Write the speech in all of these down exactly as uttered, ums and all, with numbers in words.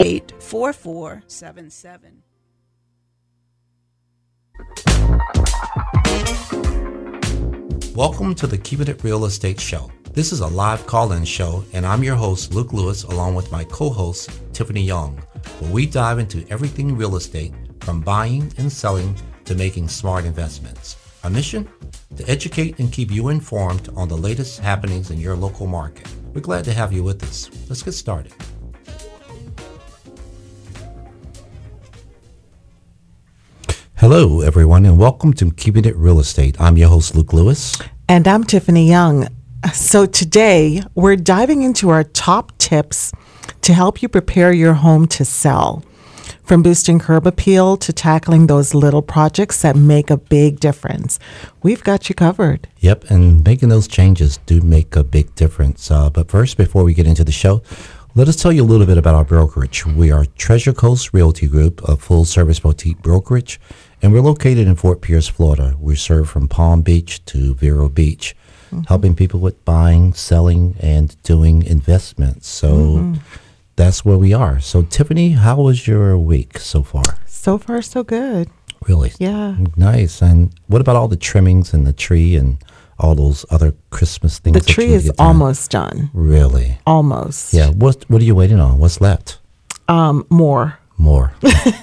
eight four four seven seven. Welcome to the Keeping It Real Estate Show. This is a live call-in show, and I'm your host, Luke Lewis, along with my co-host, Tiffany Young, where we dive into everything real estate, from buying and selling to making smart investments. Our mission? To educate and keep you informed on the latest happenings in your local market. We're glad to have you with us. Let's get started. Hello, everyone, and welcome to Keeping It Real Estate. I'm your host, Luke Lewis. And I'm Tiffany Young. So today, we're diving into our top tips to help you prepare your home to sell. From boosting curb appeal to tackling those little projects that make a big difference. We've got you covered. Yep, and making those changes do make a big difference. Uh, but first, before we get into the show, let us tell you a little bit about our brokerage. We are Treasure Coast Realty Group, a full-service boutique brokerage, and we're located in Fort Pierce, Florida. We serve from Palm Beach to Vero Beach, mm-hmm. helping people with buying, selling, and doing investments. So mm-hmm. that's where we are. So, Tiffany, how was your week so far? So far, so good. Really? Yeah. Nice. And what about all the trimmings and the tree and all those other Christmas things? The tree is almost done. Really? Almost. Yeah. What What are you waiting on? What's left? Um, more. More.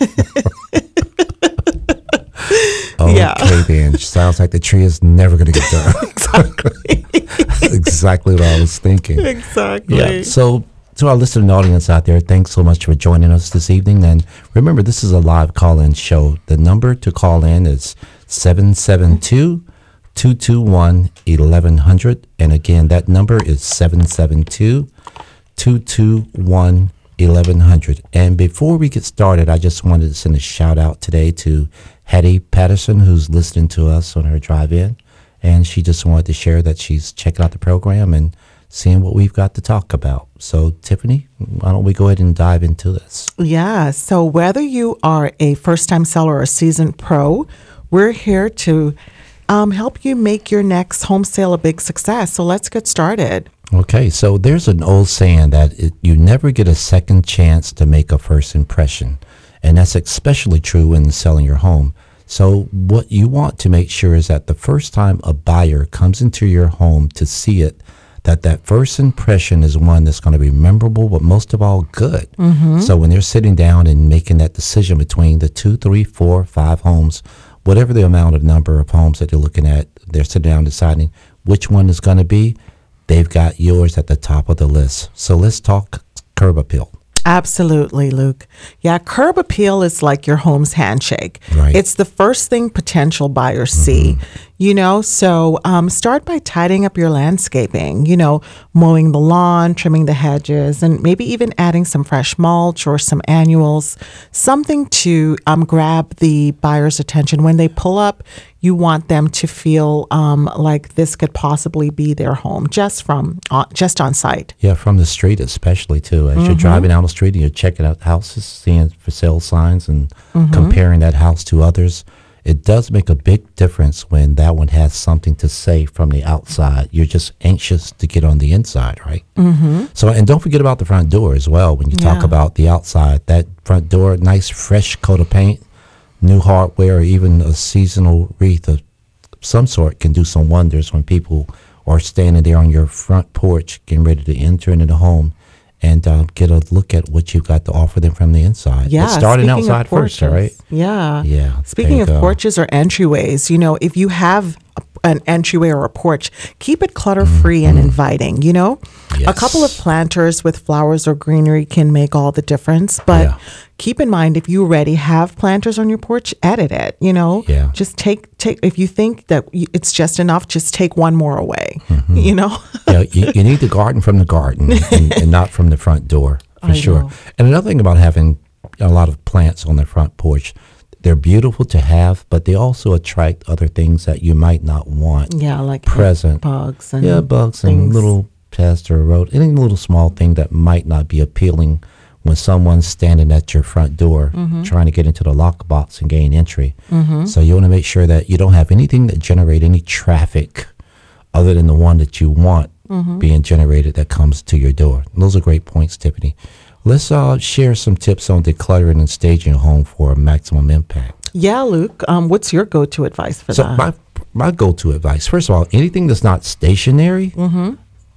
Okay, yeah. then. Sounds like the tree is never going to get done. Exactly. Exactly what I was thinking. Exactly. Yeah. So, to our listening audience out there, thanks so much for joining us this evening. And remember, this is a live call-in show. The number to call in is seven seven two, two two one, eleven hundred. And again, that number is seven seven two, two two one, eleven hundred. And before we get started, I just wanted to send a shout out today to Hattie Patterson, who's listening to us on her drive in. And she just wanted to share that she's checking out the program and seeing what we've got to talk about. So, Tiffany, why don't we go ahead and dive into this? Yeah. So whether you are a first-time seller or a seasoned pro, we're here to um, help you make your next home sale a big success. So let's get started. Okay. So there's an old saying that it, you never get a second chance to make a first impression. And that's especially true when selling your home. So what you want to make sure is that the first time a buyer comes into your home to see it, that that first impression is one that's going to be memorable, but most of all, good. Mm-hmm. So when they're sitting down and making that decision between the two, three, four, five homes, whatever the amount of number of homes that they're looking at, they're sitting down deciding which one is going to be, they've got yours at the top of the list. So let's talk curb appeal. Absolutely, Luke. Yeah, curb appeal is like your home's handshake. Right. It's the first thing potential buyers see, mm-hmm. you know, so um, start by tidying up your landscaping, you know, mowing the lawn, trimming the hedges, and maybe even adding some fresh mulch or some annuals, something to um, grab the buyer's attention. When they pull up, you want them to feel um, like this could possibly be their home just from uh, just on site. Yeah, from the street especially too. As mm-hmm. you're driving down the street and you're checking out houses, seeing for sale signs and mm-hmm. comparing that house to others, it does make a big difference when that one has something to say from the outside. You're just anxious to get on the inside, right? Mm-hmm. So, and don't forget about the front door as well. When you yeah. talk about the outside, that front door, nice fresh coat of paint, new hardware, or even a seasonal wreath of some sort can do some wonders when people are standing there on your front porch getting ready to enter into the home and uh, get a look at what you've got to offer them from the inside. Yeah, but starting outside first, all right? Yeah. Yeah. Speaking of go. porches or entryways, you know, if you have a, an entryway or a porch, keep it clutter-free mm-hmm. and inviting, you know? Yes. A couple of planters with flowers or greenery can make all the difference, but yeah. keep in mind, if you already have planters on your porch, edit it, you know? Yeah. Just take, take if you think that it's just enough, just take one more away, mm-hmm. you know? Yeah, you, you need the garden from the garden and, and not from the front door, for I sure. know. And another thing about having a lot of plants on the front porch, they're beautiful to have, but they also attract other things that you might not want Yeah, like present. bugs and Yeah, bugs things. and little pests or road, any little small thing that might not be appealing when someone's standing at your front door mm-hmm. trying to get into the lockbox and gain entry. Mm-hmm. So you want to make sure that you don't have anything that generate any traffic other than the one that you want mm-hmm. being generated that comes to your door. And those are great points, Tiffany. let's uh, share some tips on decluttering and staging your home for maximum impact. Yeah, Luke. Um, what's your go-to advice for So that? my my go-to advice, first of all, anything that's not stationary, Mm-hmm.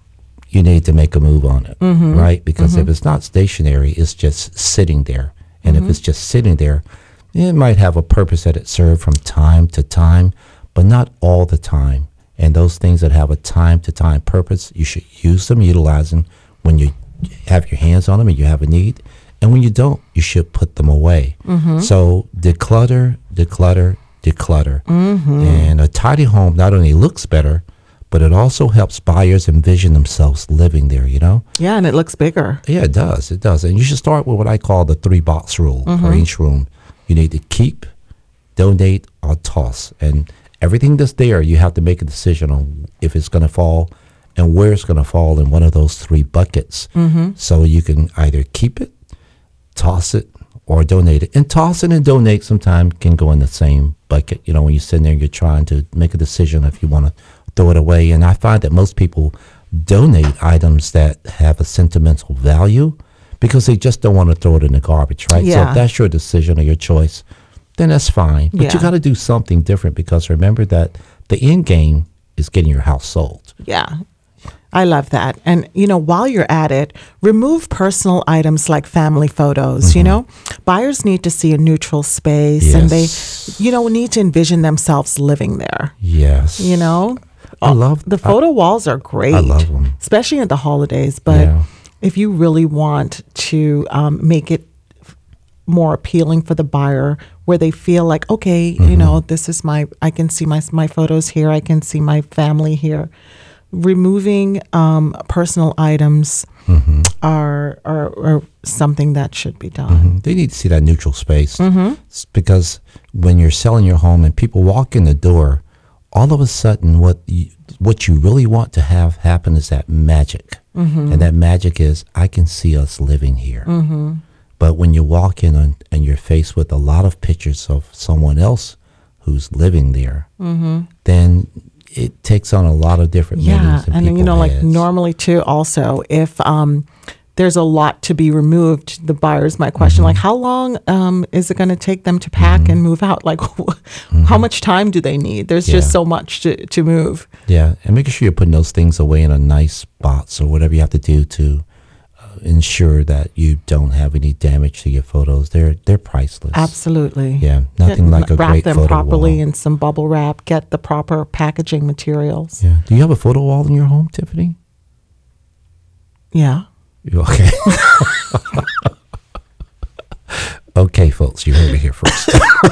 you need to make a move on it, right? Because if it's not stationary, it's just sitting there. And if it's just sitting there, it might have a purpose that it served from time to time, but not all the time. And those things that have a time-to-time purpose, you should use them, utilize them when you have your hands on them and you have a need. And when you don't, you should put them away. So declutter, declutter, declutter. And a tidy home not only looks better, but it also helps buyers envision themselves living there, you know? Yeah, and it looks bigger. Yeah, it does. It does. And you should start with what I call the three box rule for each room. You need to keep, donate, or toss. And everything that's there, you have to make a decision on if it's going to fall and where it's going to fall in one of those three buckets. So you can either keep it, toss it, or donate it. And tossing and donate sometimes can go in the same bucket. You know, when you're sitting there and you're trying to make a decision if you want to throw it away. And I find that most people donate items that have a sentimental value because they just don't want to throw it in the garbage, right? So Yeah. if that's your decision or your choice, then that's fine. But Yeah. you got to do something different because remember that the end game is getting your house sold. Yeah. I love that. And, you know, while you're at it, remove personal items like family photos. You know, buyers need to see a neutral space and they, Yes. you know, need to envision themselves living there. Yes. You know, I love the photo walls are great. I love them. Especially at the holidays. But Yeah. if you really want to um, make it f- more appealing for the buyer, where they feel like, okay, Mm-hmm. you know, this is my, I can see my my photos here. I can see my family here. Removing um, personal items Mm-hmm. are, are are something that should be done. They need to see that neutral space. Mm-hmm. S- because when you're selling your home and people walk in the door, all of a sudden what you, what you really want to have happen is that magic. Mm-hmm. And that magic is, I can see us living here. But when you walk in and, and you're faced with a lot of pictures of someone else who's living there, then it takes on a lot of different Yeah, meanings in and you people's know, like heads. normally too. Also, if um, there's a lot to be removed, the buyers might question, Mm-hmm. like, how long um, is it going to take them to pack and move out? Like, how much time do they need? There's just Mm-hmm. Yeah. so much to to move. Yeah, and making sure you're putting those things away in a nice box or whatever you have to do to uh, ensure that you don't have any damage to your photos. They're they're priceless. Absolutely. Yeah, nothing Get- like a wrap great them photo properly wall. in some bubble wrap. Get the proper packaging materials. Yeah. Do you have a photo wall in your home, Tiffany? Yeah. You okay? Okay, folks, you heard it here first.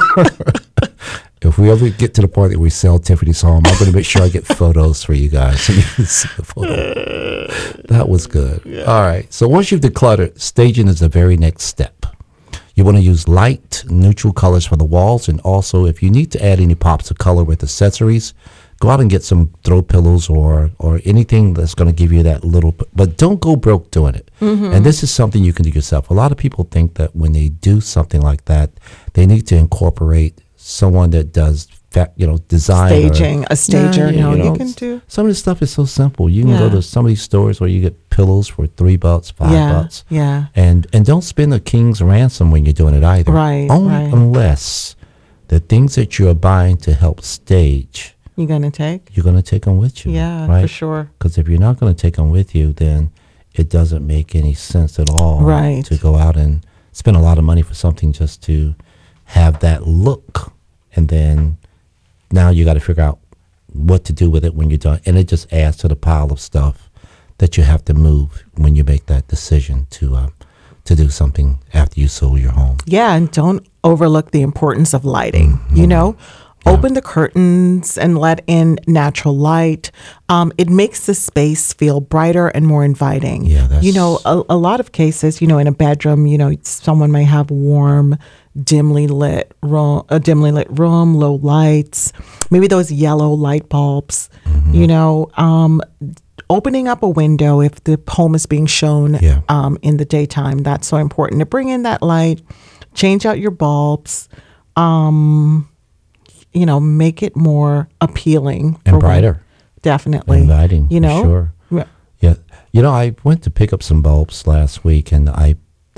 If we ever get to the point that we sell Tiffany's home, I'm going to make sure I get photos for you guys so you can see the photo. That was good. All right. So once you've decluttered, staging is the very next step. You want to use light, neutral colors for the walls. And also, if you need to add any pops of color with accessories, go out and get some throw pillows or or anything that's going to give you that little, but don't go broke doing it. And this is something you can do yourself. A lot of people think that when they do something like that, they need to incorporate someone that does, fa- you know, design. or- Staging, a stager. No, you can do- Some of this stuff is so simple. You can go Yeah. to some of these stores where you get pillows for three bucks, five Yeah, bucks. yeah. And and don't spend a king's ransom when you're doing it either. Right, Only right. unless the things that you're buying to help stage, You gonna take? you're going to take them with you. Yeah, right? for sure. Because if you're not going to take them with you, then it doesn't make any sense at all Right. to go out and spend a lot of money for something just to have that look. And then now you got to figure out what to do with it when you're done. And it just adds to the pile of stuff that you have to move when you make that decision to uh, to do something after you sold your home. Yeah, and don't overlook the importance of lighting. You know, open the curtains and let in natural light. Um, it makes the space feel brighter and more inviting. Yeah, that's- you know, a, a lot of cases, you know, in a bedroom, you know, someone may have warm, dimly lit room, a dimly lit room, low lights, maybe those yellow light bulbs. You know, um, opening up a window if the home is being shown Yeah. um, in the daytime. That's so important to bring in that light, change out your bulbs, um, you know, make it more appealing And for when- brighter. definitely Inviting, You for know, sure. Yeah. Yeah. You know, I went to pick up some bulbs last week and I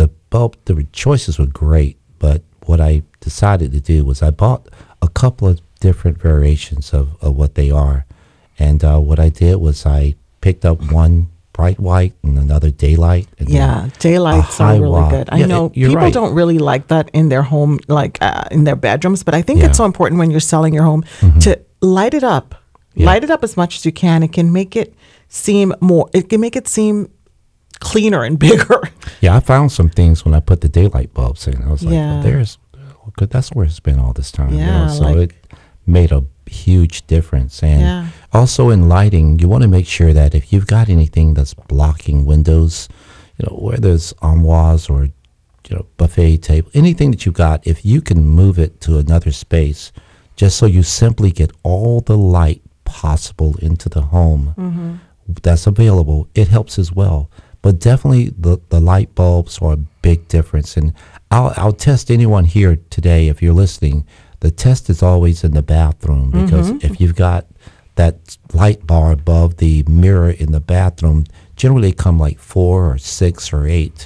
the bulb, the choices were great, but what I decided to do was I bought a couple of different variations of, of what they are. And uh, what I did was I picked up one bright white and another daylight. And Yeah, daylights are high really watt. good. I Yeah, know you're people right. don't really like that in their home, like uh, in their bedrooms, but I think Yeah. it's so important when you're selling your home to light it up. Yeah. Light it up as much as you can. It can make it seem more, it can make it seem cleaner and bigger. Yeah, I found some things when I put the daylight bulbs in. I was like, Yeah. well, there's, well, good, that's where it's been all this time. you know, Yeah, so like- it made a huge difference. And Yeah. also in lighting, you want to make sure that if you've got anything that's blocking windows, you know, whether it's armoires or, you know, buffet table, anything that you've got, if you can move it to another space, just so you simply get all the light possible into the home that's available, it helps as well. But definitely the, the light bulbs are a big difference. And I'll, I'll test anyone here today, if you're listening, the test is always in the bathroom, because if you've got that light bar above the mirror in the bathroom, generally they come like four or six or eight.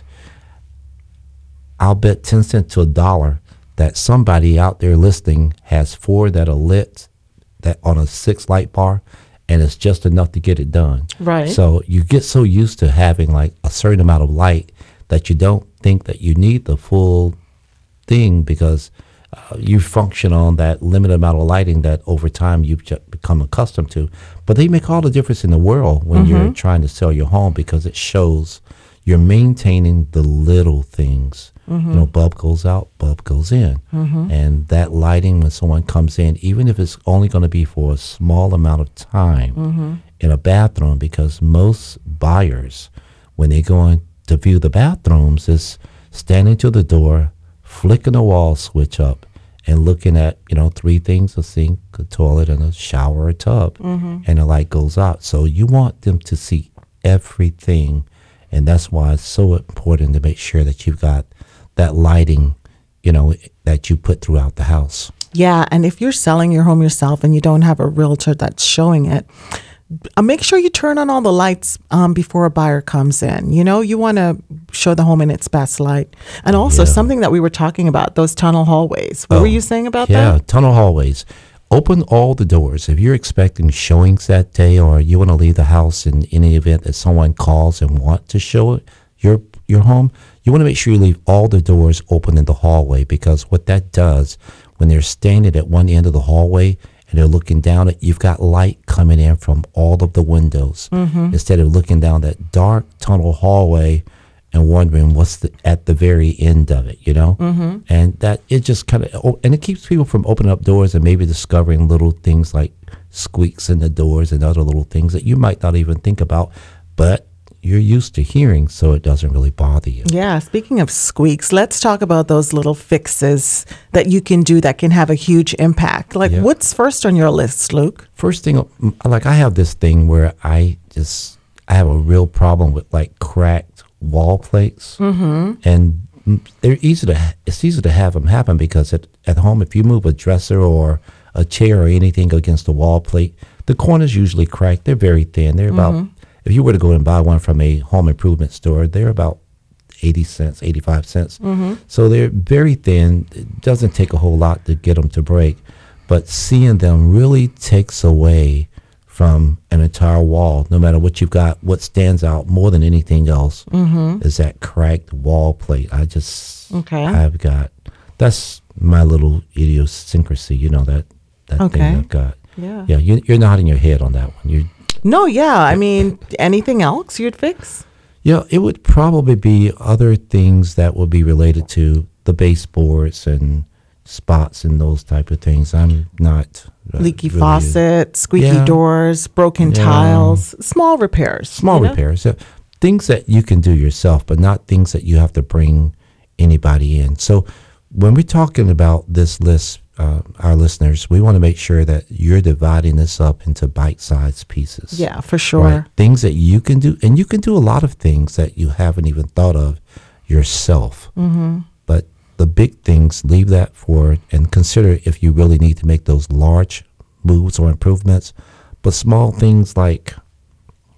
I'll bet ten cents to a dollar that somebody out there listening has four that are lit that on a six light bar, and it's just enough to get it done. Right. So you get so used to having like a certain amount of light that you don't think that you need the full thing, because uh, you function on that limited amount of lighting that over time you've just become accustomed to. But they make all the difference in the world when you're trying to sell your home, because it shows you're maintaining the little things. You know, bulb goes out, bulb goes in. And that lighting, when someone comes in, even if it's only going to be for a small amount of time in a bathroom, because most buyers, when they go in to view the bathrooms, is standing to the door, flicking the wall switch up, and looking at, you know, three things: a sink, a toilet, and a shower or tub. And the light goes out. So you want them to see everything. And that's why it's so important to make sure that you've got that lighting, you know, that you put throughout the house. Yeah, and if you're selling your home yourself and you don't have a realtor that's showing it, uh, make sure you turn on all the lights um, before a buyer comes in. You know, you want to show the home in its best light. And also Yeah. something that we were talking about, those tunnel hallways. What Oh, were you saying about yeah, that? tunnel hallways. Open all the doors. If you're expecting showings that day, or you want to leave the house in any event that someone calls and want to show it, your your home, you want to make sure you leave all the doors open in the hallway, because what that does, when they're standing at one end of the hallway and they're looking down it, you've got light coming in from all of the windows, instead of looking down that dark tunnel hallway and wondering what's the, at the very end of it, you know? Mm-hmm. And that it just kind of, and it keeps people from opening up doors and maybe discovering little things like squeaks in the doors and other little things that you might not even think about, but you're used to hearing, so it doesn't really bother you. Yeah, speaking of squeaks, let's talk about those little fixes that you can do that can have a huge impact. Like, Yeah. what's first on your list, Luke? First thing, mm, like I have this thing where I just, I have a real problem with like cracked wall plates. Mm-hmm. And mm, they're easy to, it's easy to have them happen, because at, at home, if you move a dresser or a chair or anything against the wall plate, the corners usually crack. They're very thin. They're about, if you were to go and buy one from a home improvement store, they're about eighty cents, eighty-five cents. So they're very thin. It doesn't take a whole lot to get them to break. But seeing them really takes away from an entire wall. No matter what you've got, what stands out more than anything else is that cracked wall plate. I just, Okay. I've got, that's my little idiosyncrasy, you know, that, that Okay. thing I've got. Yeah. Yeah, you, you're nodding your head on that one. You're, No, yeah. I mean, anything else you'd fix? Yeah, it would probably be other things that would be related to the baseboards and spots and those type of things. I'm not uh, Leaky really- faucet, squeaky Yeah. doors, broken Yeah. tiles, small repairs. Small you know? repairs, yeah. Things that you can do yourself, but not things that you have to bring anybody in. So when we're talking about this list, uh, our listeners, we want to make sure that you're dividing this up into bite-sized pieces. Yeah, for sure. Right? Things that you can do, and you can do a lot of things that you haven't even thought of yourself. Mm-hmm. But the big things, leave that for, and consider if you really need to make those large moves or improvements. But small things like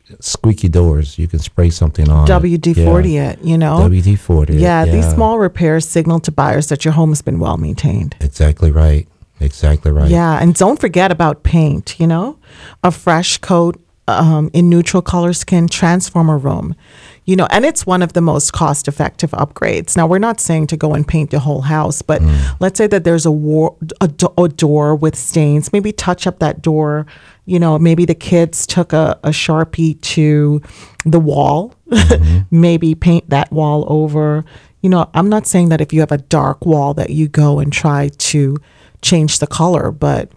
squeaky doors. You can spray something on W D forty yeah. it, you know? W D forty yeah, yeah, these small repairs signal to buyers that your home has been well maintained. Exactly right. Exactly right. Yeah, and don't forget about paint, you know? A fresh coat um, in neutral colors can transform a room, you know, and it's one of the most cost-effective upgrades. Now, we're not saying to go and paint the whole house, but mm. let's say that there's a, war, a, do- a door with stains. Maybe touch up that door. You know, maybe the kids took a, a Sharpie to the wall. Mm-hmm. Maybe paint that wall over. You know, I'm not saying that if you have a dark wall that you go and try to change the color, but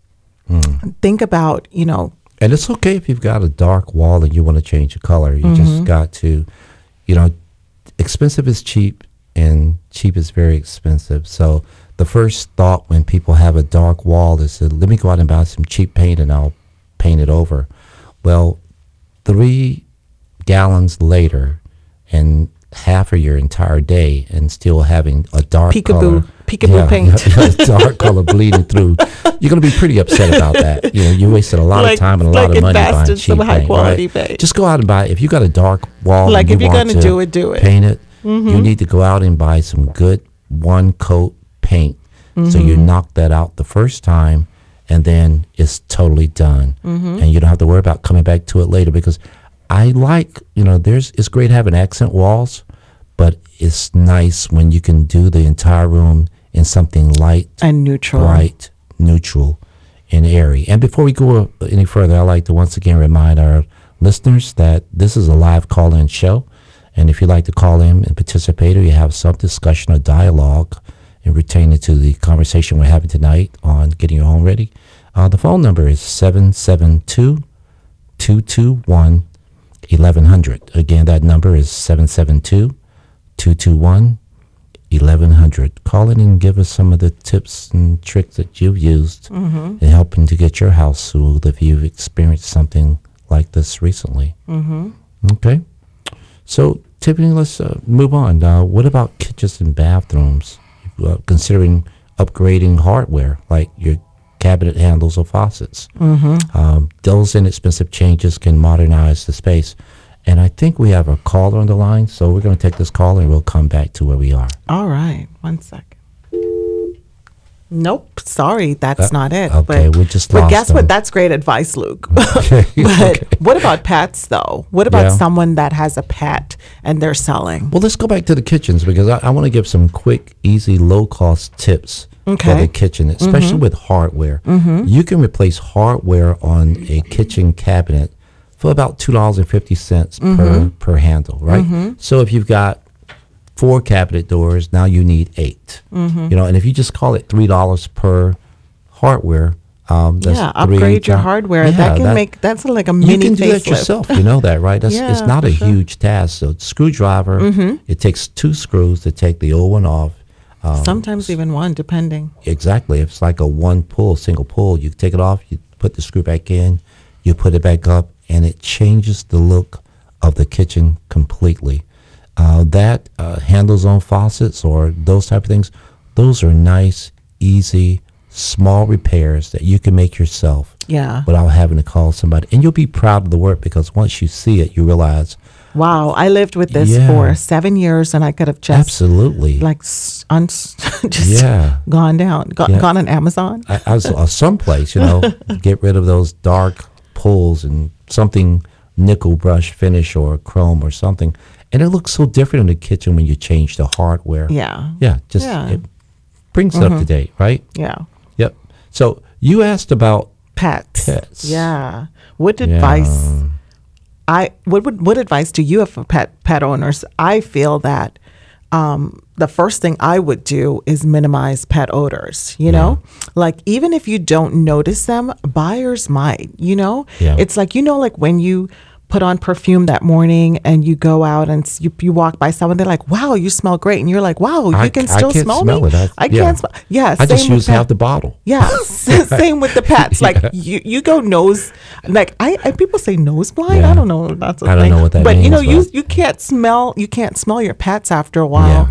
mm. think about, you know. And it's okay if you've got a dark wall and you want to change the color. You mm-hmm. just got to, you know, expensive is cheap and cheap is very expensive. So the first thought when people have a dark wall is, to, let me go out and buy some cheap paint and I'll paint it over. Well, three gallons later and half of your entire day and still having a dark Peekaboo. color. Peekaboo yeah, paint. Yeah, dark color bleeding through. You're going to be pretty upset about that. You know, you wasted a lot like, of time and a like lot of money buying cheap some high paint. Quality Right? paint. Just go out and buy, if you got a dark wall like and you if you're want going to do it, do it. paint it, mm-hmm. you need to go out and buy some good one coat paint. Mm-hmm. So you knock that out the first time and then it's totally done. Mm-hmm. And you don't have to worry about coming back to it later, because I like, you know, there's it's great having accent walls, but it's nice when you can do the entire room in something light and neutral, bright, neutral, and airy. And before we go any further, I'd like to once again remind our listeners that this is a live call-in show. And if you'd like to call in and participate, or you have some discussion or dialogue and retain it to the conversation we're having tonight on getting your home ready, uh, the phone number is seven seven two, two two one, eleven hundred. Again, that number is seven seven two, two two one, eleven hundred. Call in and give us some of the tips and tricks that you've used mm-hmm. in helping to get your house smooth if you've experienced something like this recently. Mm-hmm. Okay. So, Tiffany, let's uh, move on. Uh, what about kitchens and bathrooms? Uh, considering upgrading hardware like your cabinet handles or faucets. Mm-hmm. Um, those inexpensive changes can modernize the space. And I think we have a caller on the line, so we're going to take this call and we'll come back to where we are. All right. One second. Nope. Sorry, that's uh, not it. Okay, but, we just But lost guess them. what? That's great advice, Luke. Okay, but okay. What about pets, though? What about Yeah. someone that has a pet and they're selling? Well, let's go back to the kitchens, because I, I want to give some quick, easy, low-cost tips Okay. for the kitchen, especially mm-hmm. with hardware. Mm-hmm. You can replace hardware on a kitchen cabinet for about two dollars and fifty cents mm-hmm. per, per handle, right? Mm-hmm. So if you've got four cabinet doors, now you need eight. Mm-hmm. You know, and if you just call it three dollars per hardware, um, that's yeah, three upgrade your times- hardware. Yeah, that can that- make that's like a mini You can do that facelift. yourself. You know that, right? That's, Yeah, it's not for a sure. huge task. So screwdriver, mm-hmm. it takes two screws to take the old one off. Um, Sometimes even one, depending. Exactly. It's like a one pull, single pull. You take it off, you put the screw back in, you put it back up, and it changes the look of the kitchen completely. Uh, that uh, handles on faucets or those type of things, those are nice, easy, small repairs that you can make yourself Yeah. without having to call somebody. And you'll be proud of the work, because once you see it, you realize, Wow, I lived with this Yeah. for seven years, and I could have just absolutely. like s- un- just Yeah. gone down, go- Yeah. gone on Amazon. I, I was uh, someplace, you know, get rid of those dark pulls and something nickel brush finish or chrome or something. And it looks so different in the kitchen when you change the hardware. Yeah, Yeah, just Yeah. it brings it up to date, right? yeah. Yep. So you asked about Pets. Pets. Yeah. What advice? Yeah. I what would what advice do you have for pet pet owners? I feel that um, the first thing I would do is minimize pet odors. You know, like even if you don't notice them, buyers might. You know, Yeah. it's like you know, like when you put on perfume that morning and you go out and s- you, you walk by someone, they're like, "Wow, you smell great," and you're like, "Wow, you I- can I still can't smell, smell me." it. I- I yeah. can't smell. Yeah, I just same with use half pet- the bottle. Yeah, s- same with the pets. Like Yeah. you, you go nose, like I, I people say nose blind. Yeah. I don't know if that's a I don't thing. know what that but you know, means, you but- you can't smell you can't smell your pets after a while. Yeah.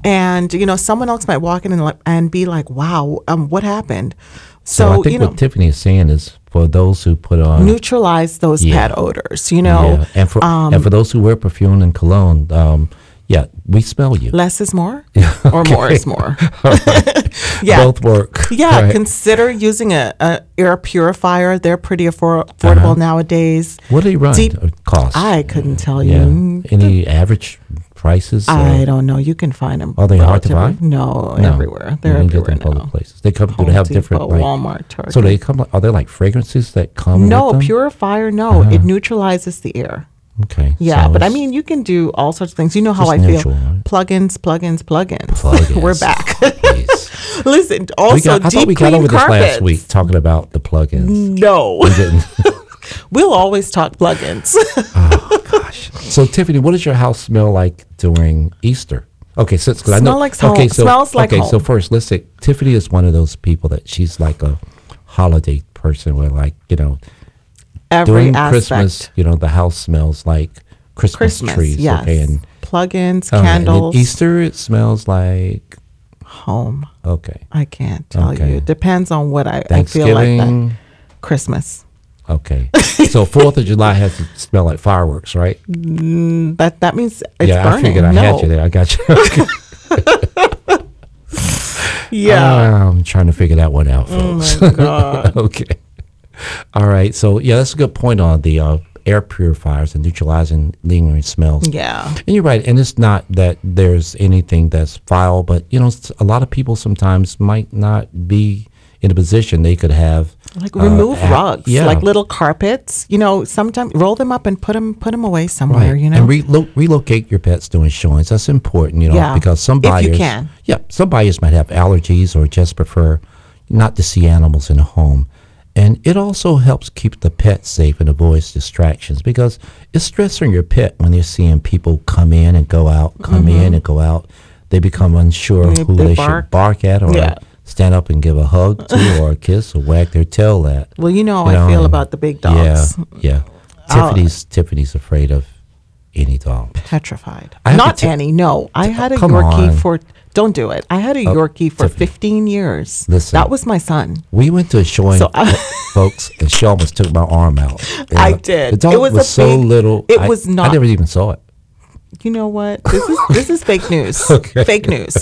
And, you know, someone else might walk in and, like, and be like, wow, um, what happened? So, So, I think you know, what Tiffany is saying is for those who put on neutralize those Yeah. pet odors, you know. yeah, and for um, and for those who wear perfume and cologne, um, yeah, we smell you. less is more or more is more. Yeah. Both work. Yeah, Right. consider using a, a air purifier. They're pretty affor- affordable Uh-huh. nowadays. What do they run? Deep- or cost? I couldn't tell yeah. you. Any average prices? I or don't know. You can find them. Are they hard to buy? No, No. everywhere. You They're can get everywhere them in public now. places. They come. Do Home they have different? Depot, Like, Walmart, Target. so they come. Are there like fragrances that come? No, with a them? purifier. No, Uh-huh. it neutralizes the air. Okay. Yeah, so but I it's mean, you can do all sorts of things. You know how just I neutral, feel. right? Plugins, plugins, plugins. plugins. We're back. Please. Listen, We also got, I deep thought we got clean over this carpets. last week talking about the plugins. No, We didn't. we'll always talk plugins. Oh gosh. So Tiffany, what does your house smell like during Easter? Okay, so cause I know. Smell like home. Okay, so Smells like okay, so home. first, let's say Tiffany is one of those people that she's like a holiday person, where like you know Every during aspect. Christmas, you know the house smells like Christmas, Christmas, trees. yes. Okay, and Plugins, all right, and then candles, Easter it smells like home. okay. I can't tell Okay. you. It depends on what I, I feel like that. Thanksgiving. Christmas. Okay, so Fourth of July has to smell like fireworks, right? That that means it's yeah, burning. I figured I no. had you there. I got you. Okay. Yeah. I'm trying to figure that one out, Oh folks. my God. Okay. All right. So yeah, that's a good point on the uh, air purifiers and neutralizing lingering smells. Yeah. And you're right. And it's not that there's anything that's foul, but you know, s- a lot of people sometimes might not be in a position they could have Like uh, remove a- rugs, yeah. like little carpets. You know, sometimes roll them up and put them put them away somewhere. Right. You know, And relo- relocate your pets during showings. That's important, you know, Yeah, because some if you buyers, can. yeah, some buyers might have allergies or just prefer not to see animals in a home. And it also helps keep the pet safe and avoids distractions because it's stress on your pet when they're seeing people come in and go out, come in and go out. They become unsure They- who they they, bark. should bark at or Yeah. stand up and give a hug to or a kiss or wag their tail at. well, you know how You know, I feel and- about the big dogs. Yeah, yeah. I'll- Tiffany's Tiffany's afraid of any dog. Petrified. I have Not to t- any. No, I had a come Yorkie on. for. Don't do it. I had a Oh, Yorkie for Tiffany. fifteen years. Listen. that was my son. We went to a showing, So I- folks, and she almost took my arm out. And I uh, did. The dog It was was, a so big- little. it I- was I not- never even saw it. You know what? This is this is fake news. Okay. Fake news.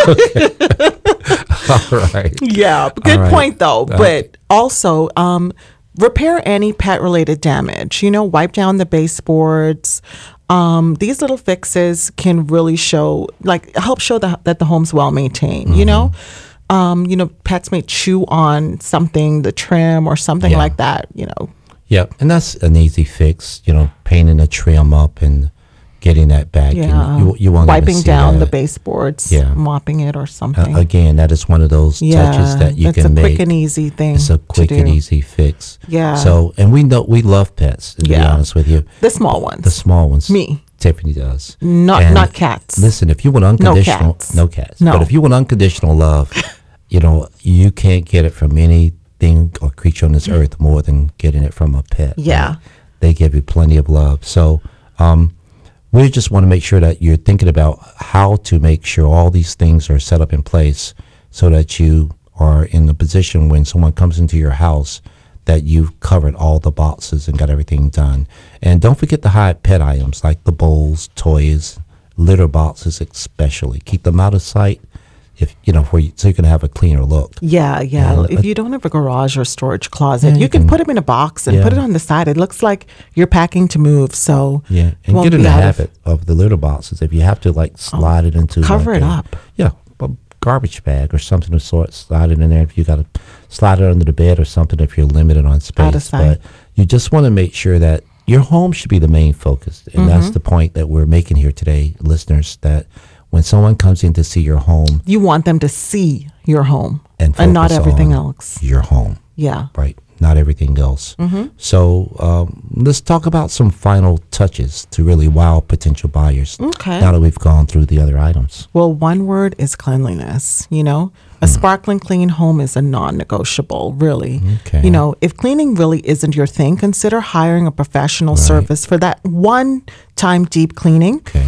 All right. Yeah, good right. point though. Uh, But also, um, repair any pet-related damage. You know, wipe down the baseboards. Um, these little fixes can really show, like, help show the, that the home's well maintained. You know, Mm-hmm. um, you know, pets may chew on something, the trim or something Yeah. like that. You know, Yeah, and that's an easy fix. You know, painting a trim up and getting that back. And yeah, you, you won't even wiping see down the that. baseboards, Yeah. mopping it or Uh, something. again, that is one of those touches that you that's can a make. quick and easy thing. It's a quick to and do. easy fix. Yeah. So, and we know we love pets. To be Yeah. honest with you, The small ones. the small ones. Me. Tiffany does. Not And not cats. Listen, if you want unconditional, cats. no cats. No. But if you want unconditional love, you know you can't get it from anything or creature on this earth more than getting it from a pet. Yeah. Right? They give you plenty of love. So, um, we just want to make sure that you're thinking about how to make sure all these things are set up in place so that you are in the position when someone comes into your house that you've covered all the boxes and got everything done. And don't forget to hide pet items like the bowls, toys, litter boxes especially. Keep them out of sight if you know where you, so you can have a cleaner look. Yeah, yeah. Yeah, if uh, you don't have a garage or storage closet, Yeah, you, you can, can- put them in a box and put it Yeah. on the side. It looks like you're packing to move. So Yeah, it and won't get in be the out of- habit of, the litter boxes. If you have to like slide it into cover like it a- up. Yeah, a garbage bag or something of sort. Slide it in there. If you got to slide it under the bed or something, if you're limited on space. Out of sight. But you just want to make sure that your home should be the main focus, and Mm-hmm. that's the point that we're making here today, listeners. That when someone comes in to see your home You want them to see your home and, not focus everything on else. your home. Yeah. Right, not everything else. Mm-hmm. So um, let's talk about some final touches to really wow potential buyers. Okay. Now that we've gone through the other items. Well, one word is cleanliness. You know, a sparkling clean home is a non-negotiable, really. Okay. You know, if cleaning really isn't your thing, consider hiring a professional service for that one-time deep cleaning. Okay.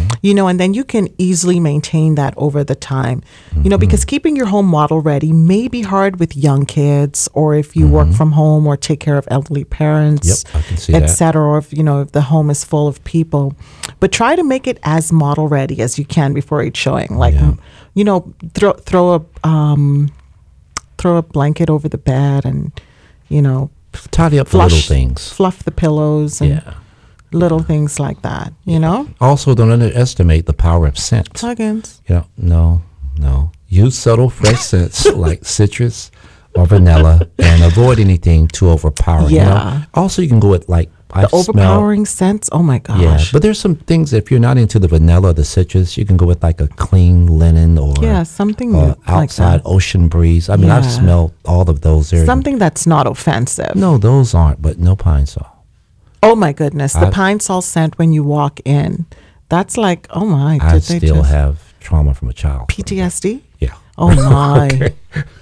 you know, and then you can easily maintain that over the time, you know, because keeping your home model ready may be hard with young kids, or if you work from home or take care of elderly parents, Yep, I can see et that. cetera, or if, you know, if the home is full of people. But try to make it as model ready as you can before each showing. Like, Yeah. you know, throw, throw a, um, throw a blanket over the bed and, you know, Tidy up the flush, little things. fluff the pillows and Yeah. little things like that, you know? Also, don't underestimate the power of scent. Plugins. You know, no, no. Use subtle, fresh scents like citrus or vanilla, and avoid anything too overpowering. You know? Yeah. Also, you can go with like I The overpowering scents. Oh my gosh. Yeah, but there's some things if you're not into the vanilla or the citrus, you can go with like a clean linen or Yeah, something uh, like outside that. ocean breeze. I mean, I've Yeah. smelled all of those. There. Something that's not offensive. No, those aren't, but no pine saw. Oh my goodness. The I- pine sol scent when you walk in. That's like, oh my. Did I they still just have trauma from a child. P T S D? Yeah, Oh my.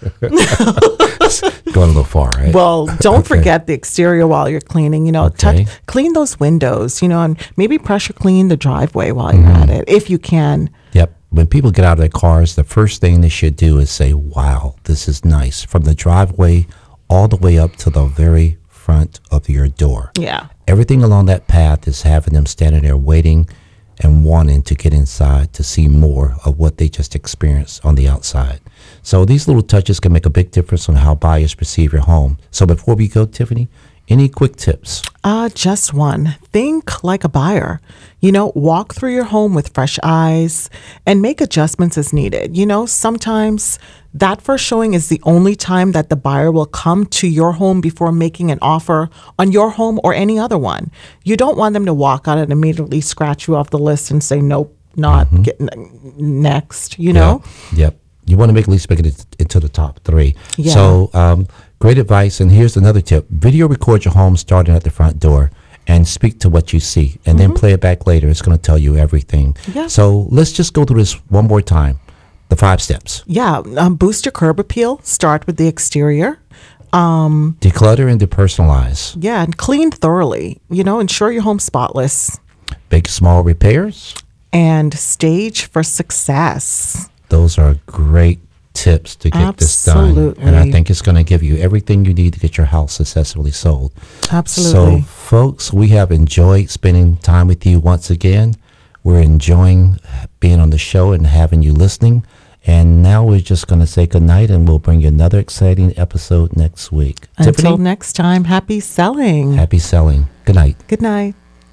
going a little far, right? Well, don't Okay. forget the exterior while you're cleaning. You know, Okay. touch, clean those windows, you know, and maybe pressure clean the driveway while you're Mm-hmm. at it, if you can. Yep. When people get out of their cars, the first thing they should do is say, wow, this is nice. From the driveway all the way up to the very front of your door. Yeah. Everything along that path is having them standing there waiting and wanting to get inside to see more of what they just experienced on the outside. So these little touches can make a big difference on how buyers perceive your home. So before we go, Tiffany, any quick tips? Uh, just one. Think like a buyer. You know, walk through your home with fresh eyes and make adjustments as needed. You know, sometimes that first showing is the only time that the buyer will come to your home before making an offer on your home or any other one. You don't want them to walk out and immediately scratch you off the list and say, nope, not getting next, you know? Yep. Yep. You want to make at least make it into the top three. Yeah. So um, great advice. And here's another tip. Video record your home starting at the front door and speak to what you see. And then play it back later. It's going to tell you everything. Yeah. So let's just go through this one more time. The five steps. Yeah. Um, boost your curb appeal. Start with the exterior. Declutter and depersonalize. Yeah. And clean thoroughly. You know, ensure your home's spotless. Big, small repairs. And stage for success. Those are great tips to get this done. Absolutely. And I think it's going to give you everything you need to get your house successfully sold. Absolutely. So, folks, we have enjoyed spending time with you once again. We're enjoying being on the show and having you listening. And now we're just going to say goodnight, and we'll bring you another exciting episode next week. Until Tiffany, next time, happy selling. happy selling. Good night. Good night.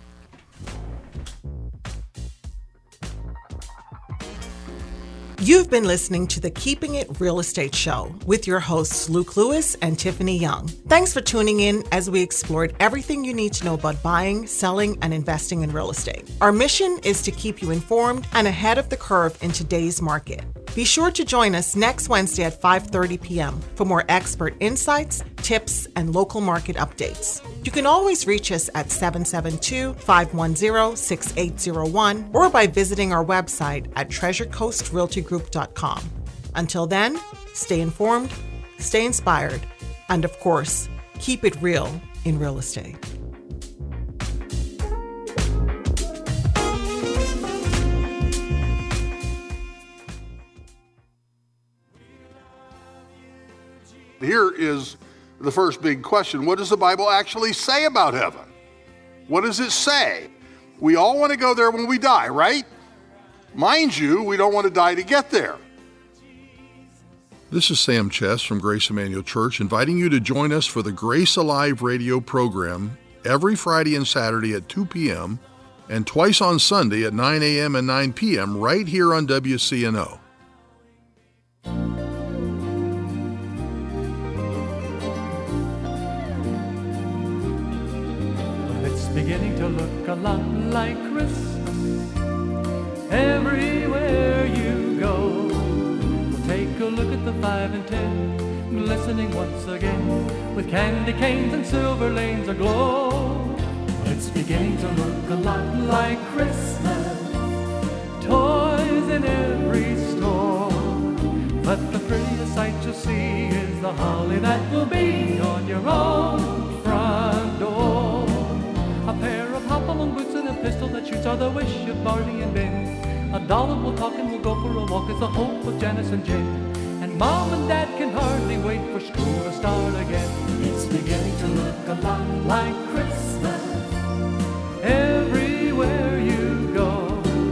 You've been listening to the Keeping It Real Estate Show with your hosts Luke Lewis and Tiffany Young. Thanks for tuning in as we explored everything you need to know about buying, selling, and investing in real estate. Our mission is to keep you informed and ahead of the curve in today's market. Be sure to join us next Wednesday at five thirty p.m. for more expert insights, tips, and local market updates. You can always reach us at seven seven two, five one zero, six eight zero one or by visiting our website at treasure coast realty group dot com. Until then, stay informed, stay inspired, and of course, keep it real in real estate. Here is the first big question. What does the Bible actually say about heaven? What does it say? We all want to go there when we die, right? Mind you, we don't want to die to get there. This is Sam Chess from Grace Emmanuel Church, inviting you to join us for the Grace Alive radio program every Friday and Saturday at two p.m. and twice on Sunday at nine a.m. and nine p.m. right here on W C N O. It's beginning to look a lot like Christmas everywhere you go. We'll take a look at the five and ten, glistening once again with candy canes and silver lanes aglow. It's beginning to look a lot like Christmas, toys in every store. But the prettiest sight you'll see is the holly that will be on your own front door. A pair of hop-along boots and a pistol that shoots are the wish of Barney and Ben. A doll that will talk and we'll go for a walk is the hope of Janice and Jen. And Mom and Dad can hardly wait for school to start again. It's beginning to look a lot like Christmas